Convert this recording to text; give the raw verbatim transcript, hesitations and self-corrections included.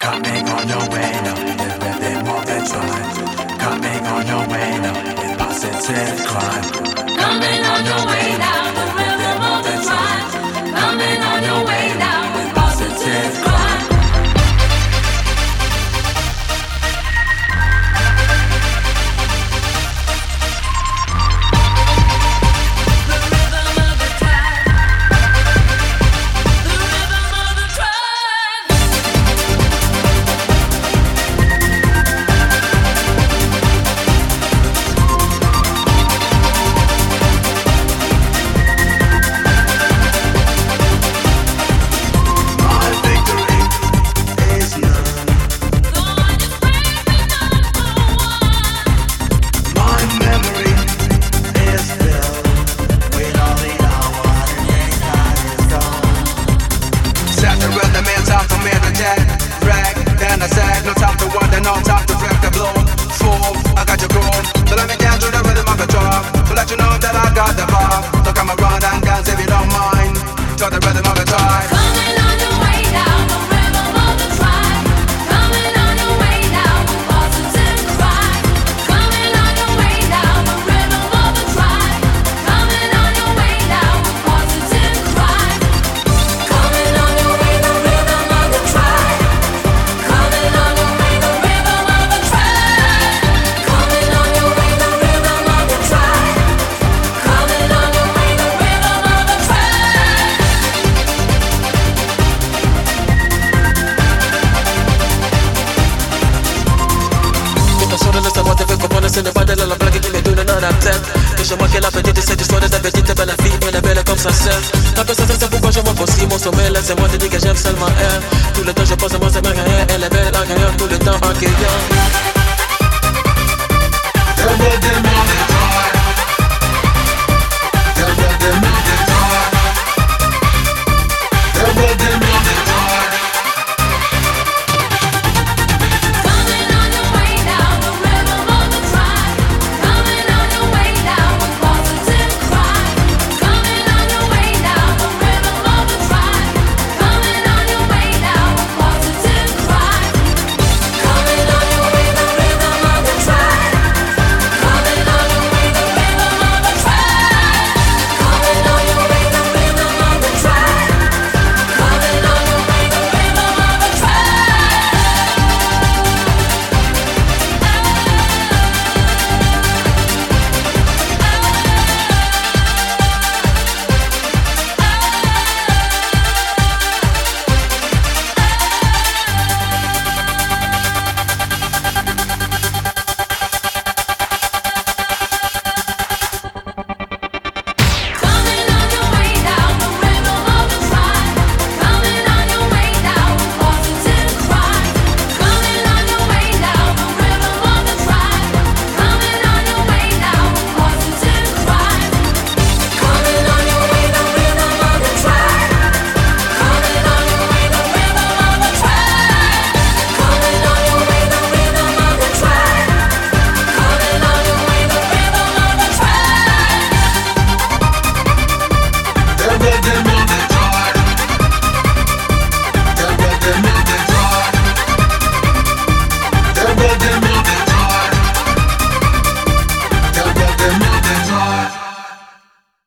Coming on your way now, the rhythm of the tribe. Coming on your way now, with positive climb. Coming on your way now, the rhythm of the tribe. Coming on your way now, with positive climb. La personne c'est pourquoi je montre aussi mon sommet. Laissez-moi te dire que j'aime seulement elle. Tout le temps je pense à moi c'est ma carrière. Elle est belle en carrière tout le temps en cueillant.